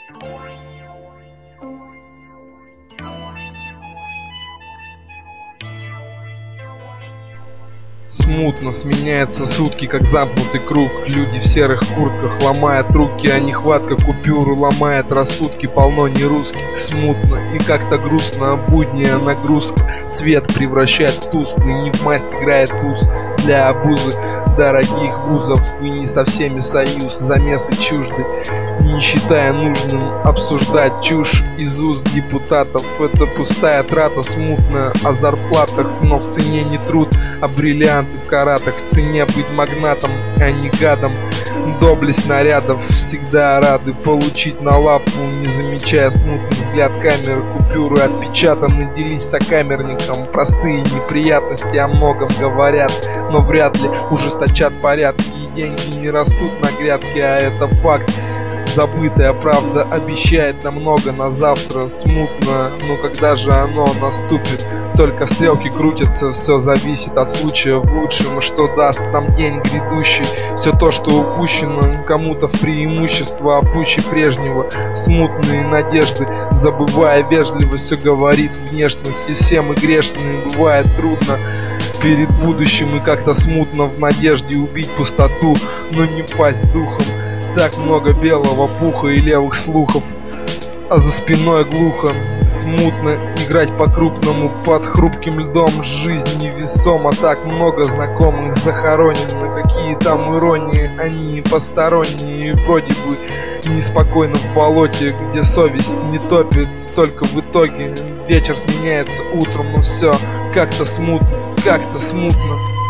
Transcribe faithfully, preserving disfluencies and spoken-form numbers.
Смутно сменяются сутки, как замкнутый круг. Люди в серых куртках ломают руки, а нехватка купюр ломает рассудки. Полно нерусских, смутно и как-то грустно. Будняя нагрузка, свет превращает в тусклый. Не в масть играет туз для обузы дорогих вузов. И не со всеми союз, замесы чужды, не считая нужным обсуждать чушь из уст депутатов. Это пустая трата, смутно о зарплатах, но в цене не труд, а бриллианты в каратах. В цене быть магнатом, а не гадом. Доблесть нарядов всегда рады получить на лапу, не замечая смутный взгляд камеры. Купюры отпечатаны, делись сокамерником. Простые неприятности о многом говорят, но вряд ли ужесточат порядки. И деньги не растут на грядке, а это факт. Забытая правда обещает нам много на завтра. Смутно, но когда же оно наступит? Только стрелки крутятся, все зависит от случая в лучшем. Что даст нам день грядущий? Все то, что упущено кому-то в преимущество, а пуще прежнего. Смутные надежды, забывая вежливо, все говорит внешность. И все мы грешные, бывает трудно перед будущим, и как-то смутно в надежде убить пустоту, но не пасть духом. Так много белого пуха и левых слухов, а за спиной глухо. Смутно играть по-крупному под хрупким льдом. Жизнь невесома, так много знакомых захоронено. Какие там иронии, они посторонние. И вроде бы неспокойно в болоте, где совесть не топит. Только в итоге вечер сменяется утром, но все как-то смутно, как-то смутно.